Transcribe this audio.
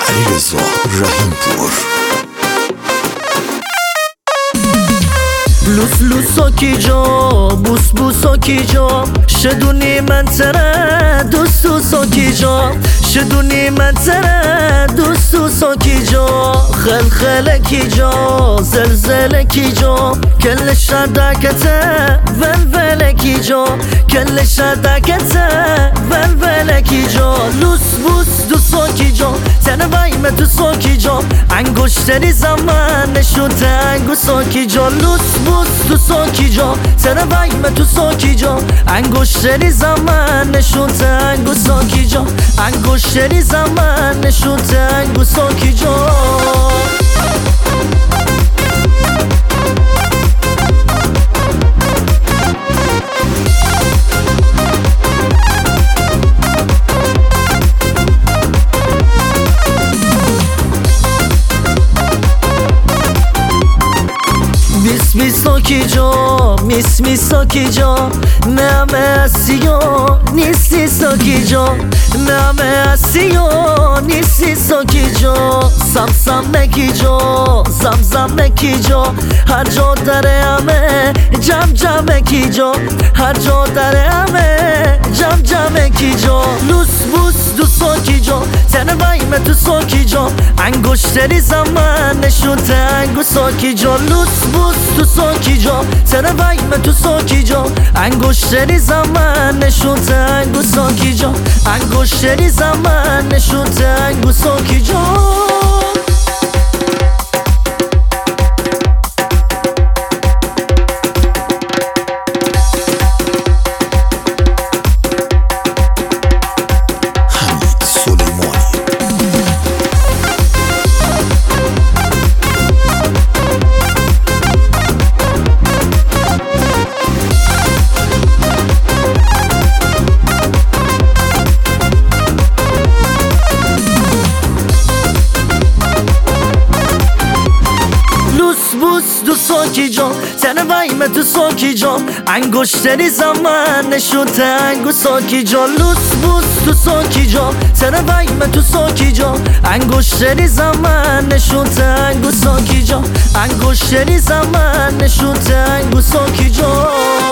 علیرضا رحیم‌پور. لوس لوسا کی جا بوس بوسا کی جا شدونی من تره دوست دوسا کی جا شدونی من تره دوست دوسا کی جا خل خل کی جا زلزله کی جا کل شدکته ول کی جا کل شدکته ول کی جا لوس بوس دوسا کی جا تنه بایم تو ساکی جا انگشتری زمان نشوده انگوسا کی جا لوس بوس تو ساکی جا تنه بایم تو ساکی جا انگشتری زمان نشوده انگوسا کی جا انگشتری زمان نشوده انگوسا کی جا میسا کی جا میسا کی جا نمه اسیا نیستی سا کی جا نمه اسیا نیستی سا کی جا سم نکی جا زم نکی جا هر جا داره همه جم کی جا هر جا داره همه جم کی جا لوس بوس دوسا کی جا تنه بایم تو ساکی جا انگشتری زمان نشوده انگوسا کی جا لوس بوس تو ساکی جا تنه بایم تو ساکی جا انگشتری زمان نشوده انگوسا کی جا انگشتری زمان نشوده انگوسا کی جا بوس دو ساکی جا تنه بایم تو ساکی جا انگشتری زمان نشوده انگوسا کی جا لوس بوس تو ساکی جا تنه بایم تو ساکی جا انگشتری زمان نشوده انگوسا کی جا انگشتری زمان نشوده انگوسا کی جا